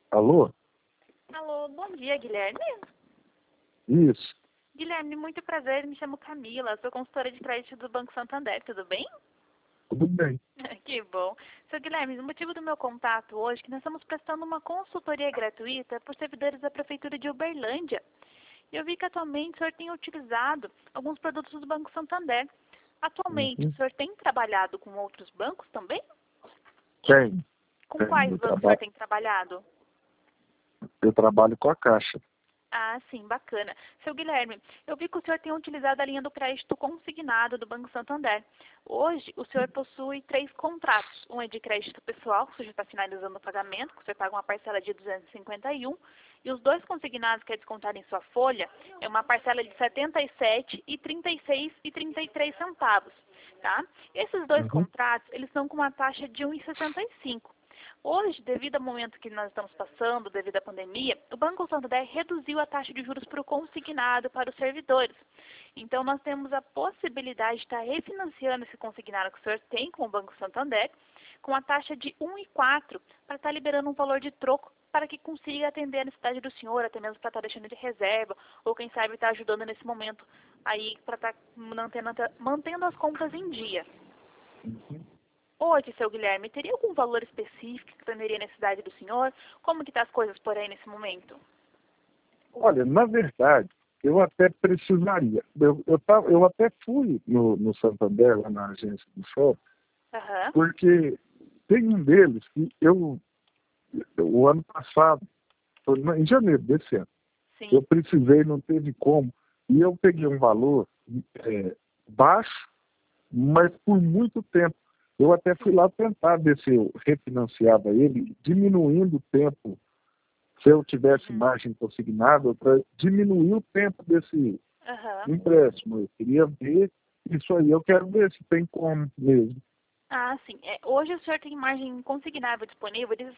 Alô? Alô, bom dia, Guilherme. Isso. Guilherme, muito prazer, me chamo Camila, sou consultora de crédito do Banco Santander, tudo bem? Tudo bem. Que bom. Seu Guilherme, o motivo do meu contato hoje é que nós estamos prestando uma consultoria gratuita para os servidores da Prefeitura de Uberlândia. E eu vi que atualmente o senhor tem utilizado alguns produtos do Banco Santander. Atualmente, o Uhum. senhor tem trabalhado com outros bancos também? Tem. Com Tem. quais bancos o senhor tem trabalhado? Eu trabalho com a Caixa. Ah, sim, bacana. Seu Guilherme, eu vi que o senhor tem utilizado a linha do crédito consignado do Banco Santander. Hoje, o senhor possui 3 contratos. Um é de crédito pessoal, que o senhor já está finalizando o pagamento, que o senhor paga uma parcela de 251. E os 2 consignados, que é descontado em sua folha, é uma parcela de 77 e 36 e 33 centavos. Tá? Esses 2 Uhum. contratos, eles estão com uma taxa de 1,65. Hoje, devido ao momento que nós estamos passando, devido à pandemia, o Banco Santander reduziu a taxa de juros para o consignado para os servidores. Então, nós temos a possibilidade de estar refinanciando esse consignado que o senhor tem com o Banco Santander, com a taxa de 1,4, para estar liberando um valor de troco para que consiga atender a necessidade do senhor, até mesmo para estar deixando de reserva, ou quem sabe estar ajudando nesse momento aí para estar mantendo as contas em dia. Hoje, seu Guilherme, teria algum valor específico que atenderia a necessidade do senhor? Como que tá as coisas por aí nesse momento? Olha, na verdade, eu até precisaria. Eu até fui no Santander, lá na agência do shopping, Aham. porque tem um deles que o ano passado, foi em janeiro desse ano, Sim. eu precisei, não teve como, e eu peguei um valor baixo, mas por muito tempo. Eu até fui lá tentar ver se eu refinanciava ele, diminuindo o tempo, se eu tivesse Uhum. margem consignada, para diminuir o tempo desse Aham. empréstimo. Eu queria ver isso aí, eu quero ver se tem como mesmo. Ah, sim. Hoje o senhor tem margem consignável disponível de R$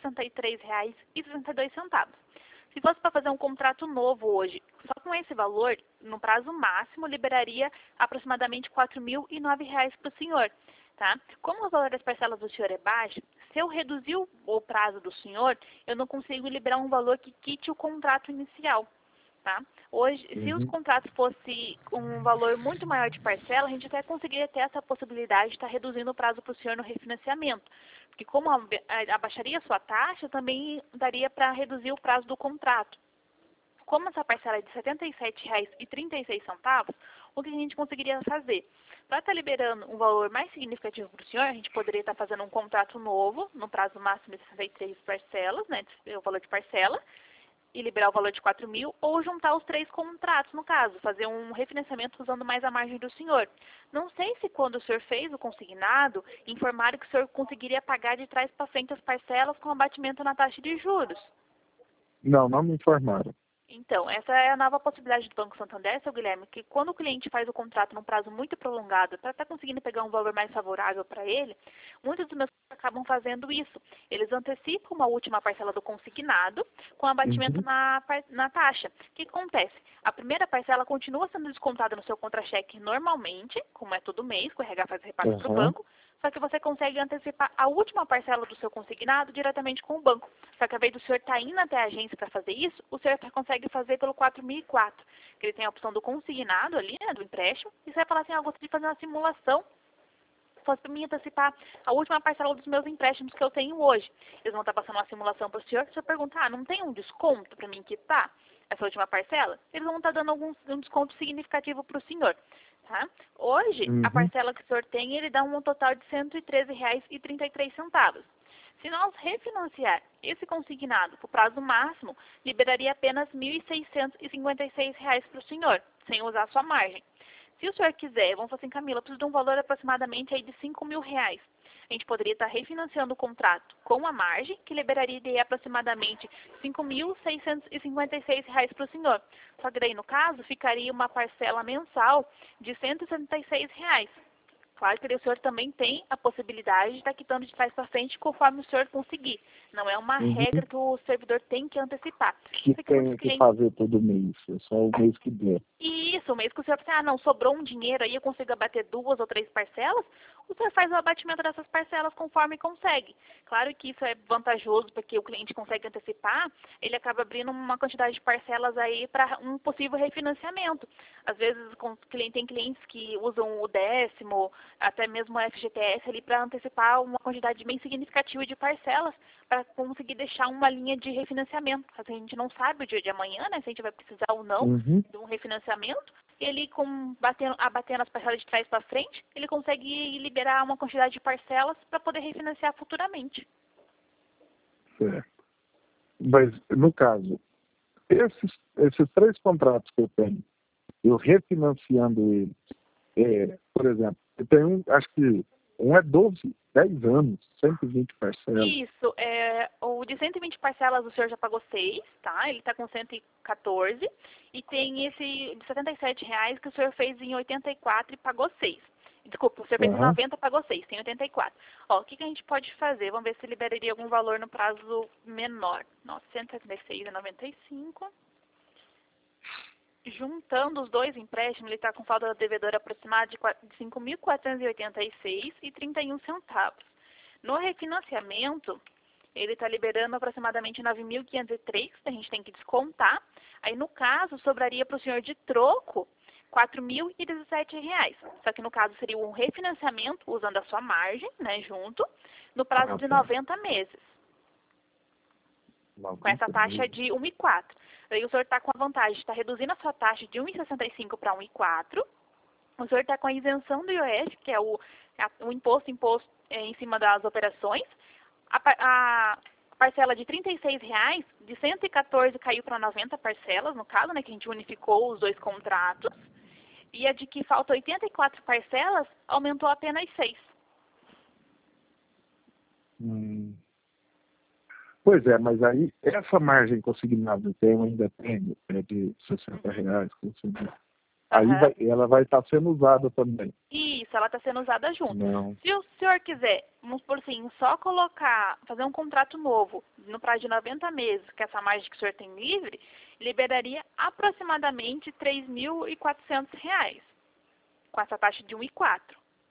63,62. Se fosse para fazer um contrato novo hoje, só com esse valor, no prazo máximo, liberaria aproximadamente R$ 4.009 para o senhor. Tá? Como o valor das parcelas do senhor é baixo, se eu reduzir o prazo do senhor, eu não consigo liberar um valor que quite o contrato inicial. Tá? Hoje, se os Uhum. contratos fossem um valor muito maior de parcela, a gente até conseguiria ter essa possibilidade de estar reduzindo o prazo para o senhor no refinanciamento. Porque como abaixaria a sua taxa, também daria para reduzir o prazo do contrato. Como essa parcela é de R$ 77,36, o que a gente conseguiria fazer? Para estar liberando um valor mais significativo para o senhor, a gente poderia estar fazendo um contrato novo, no prazo máximo de 63 parcelas, né, o valor de parcela, e liberar o valor de 4.000, ou juntar os 3 contratos, no caso, fazer um refinanciamento usando mais a margem do senhor. Não sei se quando o senhor fez o consignado, informaram que o senhor conseguiria pagar de trás para frente as parcelas com abatimento na taxa de juros. Não me informaram. Então, essa é a nova possibilidade do Banco Santander, seu Guilherme, que quando o cliente faz o contrato num prazo muito prolongado, para estar conseguindo pegar um valor mais favorável para ele, muitos dos meus clientes acabam fazendo isso. Eles antecipam uma última parcela do consignado com abatimento Uhum. na taxa. O que acontece? A primeira parcela continua sendo descontada no seu contra-cheque normalmente, como é todo mês, que o RH faz repasse para o Uhum. banco, só que você consegue antecipar a última parcela do seu consignado diretamente com o banco. Só que ao invés do senhor estar indo até a agência para fazer isso, o senhor consegue fazer pelo 4004, que ele tem a opção do consignado ali, né, do empréstimo, e você vai falar assim, eu gostaria de fazer uma simulação, fosse para mim antecipar a última parcela dos meus empréstimos que eu tenho hoje. Eles vão estar passando uma simulação para o senhor, se o senhor perguntar, não tem um desconto para mim quitar essa última parcela? Eles vão estar dando um desconto significativo para o senhor. Tá? Hoje, a Uhum. parcela que o senhor tem, ele dá um total de R$ 113,33. Se nós refinanciar esse consignado para o prazo máximo, liberaria apenas R$ 1.656 para o senhor, sem usar a sua margem. Se o senhor quiser, vamos falar assim, Camila, eu preciso de um valor aproximadamente aí de R$ 5.000. A gente poderia estar refinanciando o contrato com a margem, que liberaria de aproximadamente R$ 5.656 para o senhor. Só que daí, no caso, ficaria uma parcela mensal de R$ 176. Claro que o senhor também tem a possibilidade de estar quitando de trás para frente conforme o senhor conseguir. Não é uma Uhum. regra que o servidor tem que antecipar. Que Sei que muitos tenho que clientes fazer todo mês, é só o mês que der. Isso, o mês que o senhor pensa, não, sobrou um dinheiro aí, eu consigo abater 2 ou 3 parcelas, o senhor faz o abatimento dessas parcelas conforme consegue. Claro que isso é vantajoso, porque o cliente consegue antecipar, ele acaba abrindo uma quantidade de parcelas aí para um possível refinanciamento. Às vezes tem clientes que usam o 10º, até mesmo o FGTS ali para antecipar uma quantidade bem significativa de parcelas, para conseguir deixar uma linha de refinanciamento. Assim, a gente não sabe o dia de amanhã, né, se a gente vai precisar ou não de um refinanciamento, e ele, abatendo as parcelas de trás para frente, ele consegue liberar uma quantidade de parcelas para poder refinanciar futuramente. Certo. Mas, no caso, esses 3 contratos que eu tenho, eu refinanciando eles, por exemplo, eu tenho acho que um é 10 anos, 120 parcelas. Isso, o de 120 parcelas o senhor já pagou 6, tá? Ele está com 114. E tem esse de R$77 que o senhor fez em 84 e pagou 6. Desculpa, o senhor fez em 90 e pagou 6, tem 84. Ó, o que a gente pode fazer? Vamos ver se liberaria algum valor no prazo menor. Nossa, 176 e 95. Juntando os dois empréstimos, ele está com falta devedora aproximada de R$ 5.486,31. No refinanciamento, ele está liberando aproximadamente 9.503, que a gente tem que descontar. Aí, no caso, sobraria para o senhor de troco R$ 4.017. Só que, no caso, seria um refinanciamento, usando a sua margem, né, junto, no prazo de 90 meses. Com essa taxa de 1,4. Aí o senhor está com a vantagem de estar reduzindo a sua taxa de 1,65 para 1,4. O senhor está com a isenção do IOF, que é o imposto em cima das operações. A parcela de R$ 36,00, de 114 caiu para 90 parcelas, no caso, né, que a gente unificou os dois contratos. E a de que falta 84 parcelas aumentou apenas 6. Pois é, mas aí essa margem consignada que eu ainda tenho, de R$60, aí ela vai estar sendo usada também. Isso, ela está sendo usada junto. Não. Se o senhor quiser, vamos por assim, só fazer um contrato novo, no prazo de 90 meses, que essa margem que o senhor tem livre, liberaria aproximadamente R$ 3.400, com essa taxa de 1,4.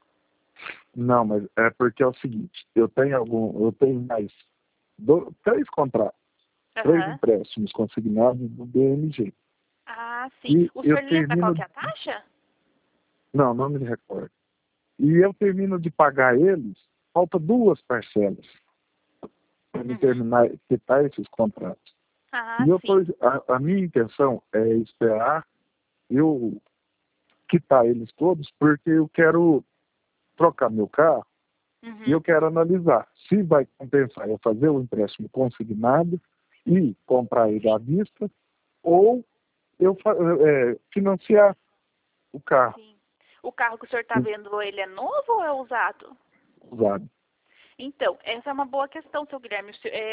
Não, mas é porque é o seguinte, eu tenho mais 3 contratos, 3 empréstimos consignados do BMG. Ah, sim. E o senhor lembra qual que é a taxa? Não me recordo. E eu termino de pagar eles, falta 2 parcelas para me terminar, quitar esses contratos. E a minha intenção é esperar eu quitar eles todos, porque eu quero trocar meu carro e eu quero analisar se vai compensar eu fazer o empréstimo consignado e comprar ele à vista, ou eu financiar o carro. Sim. O carro que o senhor está vendo, ele é novo ou é usado? Usado. Então, essa é uma boa questão, seu Guilherme.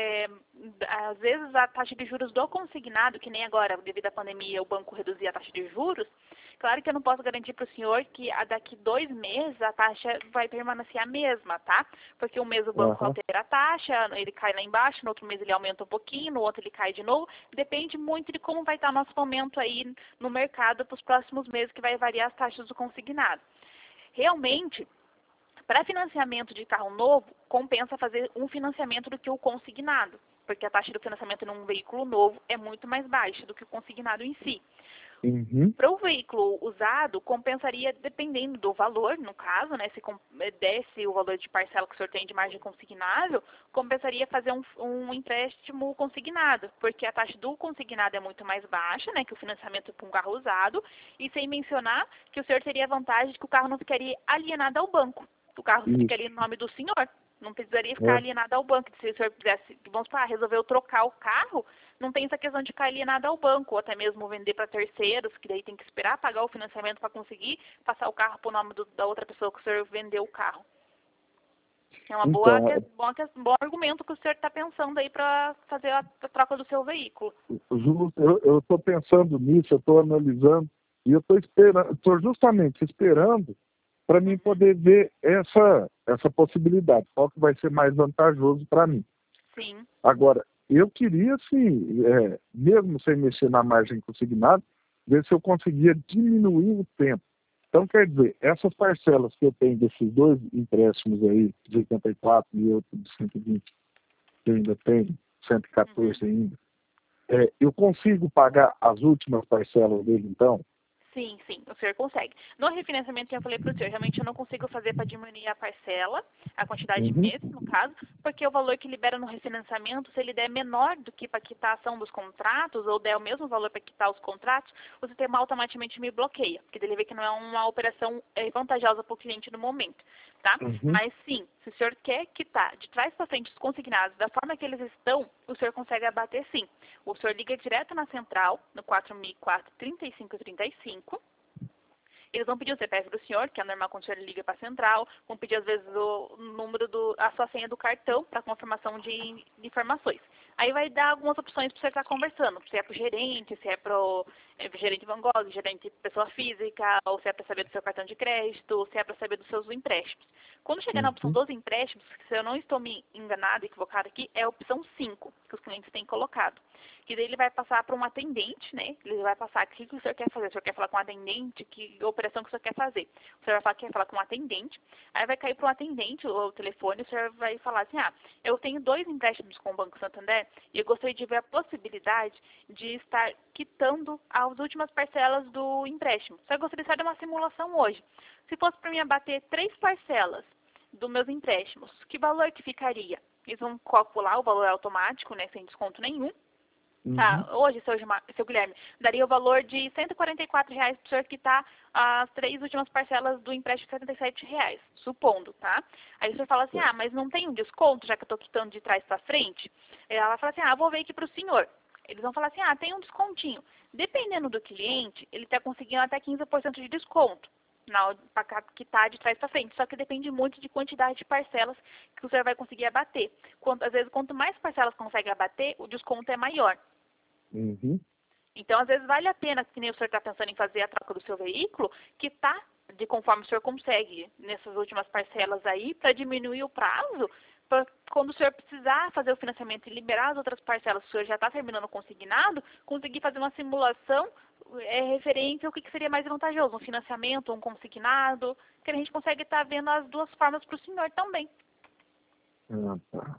Às vezes a taxa de juros do consignado, que nem agora, devido à pandemia, o banco reduziu a taxa de juros. Claro que eu não posso garantir para o senhor que daqui 2 meses a taxa vai permanecer a mesma, tá? Porque um mês o banco altera a taxa, ele cai lá embaixo, no outro mês ele aumenta um pouquinho, no outro ele cai de novo. Depende muito de como vai estar o nosso momento aí no mercado para os próximos meses, que vai variar as taxas do consignado. Realmente, para financiamento de carro novo, compensa fazer um financiamento do que o consignado, porque a taxa do financiamento num veículo novo é muito mais baixa do que o consignado em si. Para o veículo usado, compensaria, dependendo do valor, no caso, né, se desce o valor de parcela que o senhor tem de margem consignável, compensaria fazer um empréstimo consignado, porque a taxa do consignado é muito mais baixa, né, que o financiamento para um carro usado, e sem mencionar que o senhor teria a vantagem de que o carro não ficaria alienado ao banco. O carro ficaria no nome do senhor, não precisaria ficar alienado ao banco. Se o senhor quisesse, vamos falar, resolveu trocar o carro, não tem essa questão de ficar alienado ao banco, ou até mesmo vender para terceiros, que daí tem que esperar pagar o financiamento para conseguir passar o carro para o nome da outra pessoa que o senhor vendeu o carro. É um bom argumento que o senhor está pensando aí para fazer a troca do seu veículo. Eu estou pensando nisso, eu estou analisando, e eu estou justamente esperando para mim poder ver essa possibilidade, qual que vai ser mais vantajoso para mim. Sim. Agora, eu queria, sim, mesmo sem mexer na margem consignada, ver se eu conseguia diminuir o tempo. Então, quer dizer, essas parcelas que eu tenho desses dois empréstimos aí, de 84 e outro de 120, que eu ainda tenho, 114 ainda, eu consigo pagar as últimas parcelas dele, então? Sim, sim, o senhor consegue. No refinanciamento, eu falei para o senhor, realmente eu não consigo fazer para diminuir a parcela, a quantidade de Uhum. meses, no caso, porque o valor que libera no refinanciamento, se ele der menor do que para quitação dos contratos, ou der o mesmo valor para quitar os contratos, o sistema automaticamente me bloqueia, porque ele vê que não é uma operação vantajosa para o cliente no momento, tá? Uhum. Mas sim, se o senhor quer quitar de trás para frente os consignados da forma que eles estão, o senhor consegue abater sim. O senhor liga direto na central, no 4004-3535. Eles vão pedir o CPF do senhor, que é normal quando o senhor liga para a central, vão pedir às vezes o número a sua senha do cartão para confirmação de informações. Aí vai dar algumas opções para você estar conversando, se é para o gerente, se é para o gerente Van Gogh, gerente pessoa física, ou se é para saber do seu cartão de crédito, se é para saber dos seus empréstimos. Quando chegar na opção Uhum. dos empréstimos, se eu não estou me enganado, equivocado aqui, é a opção 5 que os clientes têm colocado. Que daí ele vai passar para um atendente, né? Ele vai passar o que o senhor quer fazer. O senhor quer falar com um atendente, que operação que o senhor quer fazer. O senhor vai falar que quer falar com um atendente, aí vai cair para um atendente o telefone, o senhor vai falar assim, eu tenho 2 empréstimos com o Banco Santander e eu gostaria de ver a possibilidade de estar quitando as últimas parcelas do empréstimo. Só gostaria de fazer uma simulação hoje. Se fosse para mim abater 3 parcelas dos meus empréstimos, que valor que ficaria? Eles vão calcular o valor automático, né, sem desconto nenhum. Uhum. Hoje, seu Guilherme, daria o valor de R$ 144 para o senhor quitar as 3 últimas parcelas do empréstimo de R$ 77, supondo, tá? Aí o senhor fala assim, mas não tem um desconto, já que eu estou quitando de trás para frente? Ela fala assim, vou ver aqui para o senhor. Eles vão falar assim, tem um descontinho. Dependendo do cliente, ele está conseguindo até 15% de desconto para quitar de trás para frente. Só que depende muito de quantidade de parcelas que o senhor vai conseguir abater. Às vezes, quanto mais parcelas consegue abater, o desconto é maior. Uhum. Então, às vezes, vale a pena, que nem o senhor está pensando em fazer a troca do seu veículo, quitar de conforme o senhor consegue nessas últimas parcelas aí, para diminuir o prazo, para quando o senhor precisar fazer o financiamento e liberar as outras parcelas, o senhor já está terminando o consignado, conseguir fazer uma simulação referente ao que seria mais vantajoso, um financiamento, um consignado, que a gente consegue estar vendo as duas formas para o senhor também. Tá.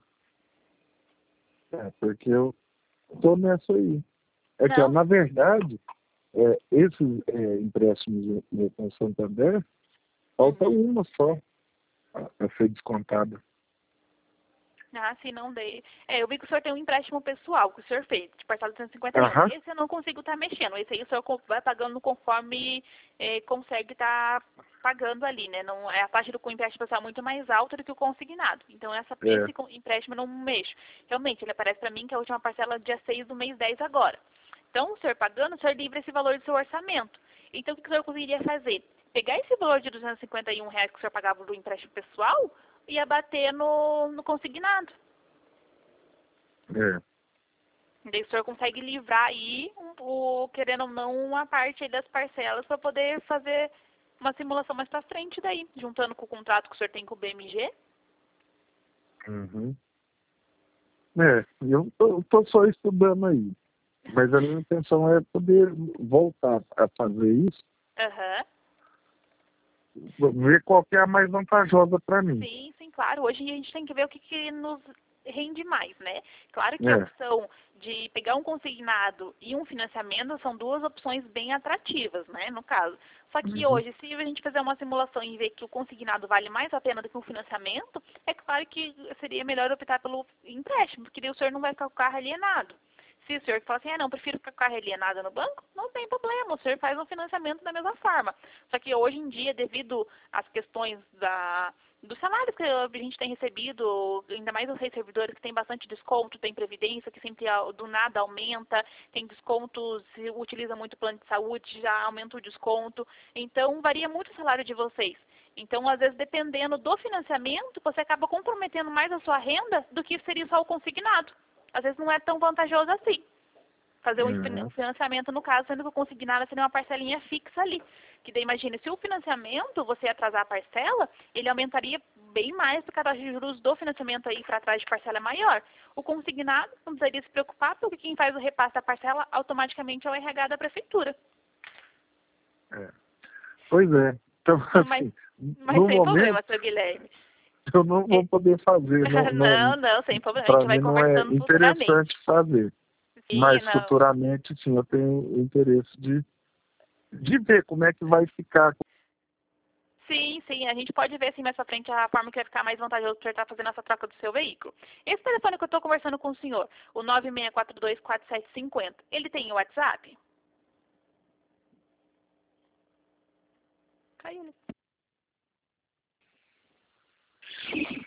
Porque eu estou nessa aí. Que, Não? na verdade, esses empréstimos com o Santander, falta uma só a ser descontada. Sim, não dei. Eu vi que o senhor tem um empréstimo pessoal que o senhor fez, de parcela de 151. Aham. Esse eu não consigo estar mexendo. Esse aí o senhor vai pagando conforme consegue estar pagando ali, né? Não, a taxa do empréstimo pessoal é muito mais alta do que o consignado. Então, esse empréstimo eu não mexo. Realmente, ele aparece para mim que a última parcela é dia 6 do mês 10 agora. Então, o senhor pagando, o senhor livra esse valor do seu orçamento. Então, o que o senhor conseguiria fazer? Pegar esse valor de R$ 251 que o senhor pagava do empréstimo pessoal e abater no consignado. Daí o senhor consegue livrar aí, querendo ou não, uma parte aí das parcelas para poder fazer uma simulação mais para frente daí, juntando com o contrato que o senhor tem com o BMG. Uhum. Eu tô só estudando aí. Mas a minha intenção é poder voltar a fazer isso, ver qual que é a mais vantajosa para mim. Sim, sim, claro. Hoje a gente tem que ver o que nos rende mais, né? Claro que a opção de pegar um consignado e um financiamento são duas opções bem atrativas, né, no caso. Só que hoje, se a gente fizer uma simulação e ver que o consignado vale mais a pena do que o financiamento, é claro que seria melhor optar pelo empréstimo, porque daí o senhor não vai ficar com o carro alienado. Se o senhor fala assim, não, prefiro ficar com a carro alienado no banco, não tem problema, o senhor faz um financiamento da mesma forma. Só que hoje em dia, devido às questões do salário que a gente tem recebido, ainda mais os servidores que tem bastante desconto, tem previdência que sempre do nada aumenta, tem descontos, se utiliza muito plano de saúde, já aumenta o desconto. Então, varia muito o salário de vocês. Então, às vezes, dependendo do financiamento, você acaba comprometendo mais a sua renda do que seria só o consignado. Às vezes não é tão vantajoso assim. Fazer um financiamento, no caso, sendo que o consignado seria uma parcelinha fixa ali. Que daí, imagine, se o financiamento, você atrasar a parcela, ele aumentaria bem mais porque a taxa de juros do financiamento aí para trás de parcela é maior. O consignado não precisaria se preocupar porque quem faz o repasse da parcela automaticamente é o RH da prefeitura. É. Pois é. Então, assim, Mas no sem momento, problema, seu Guilherme. eu não vou poder fazer. Não, sem problema. A Para gente vai mim não é conversando futuramente. interessante fazer. Sim, Mas não. futuramente, sim, eu tenho interesse de ver como é que vai ficar. Sim, sim, a gente pode ver assim mais pra frente a forma que vai ficar mais vantajoso para estar fazendo essa troca do seu veículo. Esse telefone que eu estou conversando com o senhor, o 96424750, ele tem o WhatsApp? Caiu, né?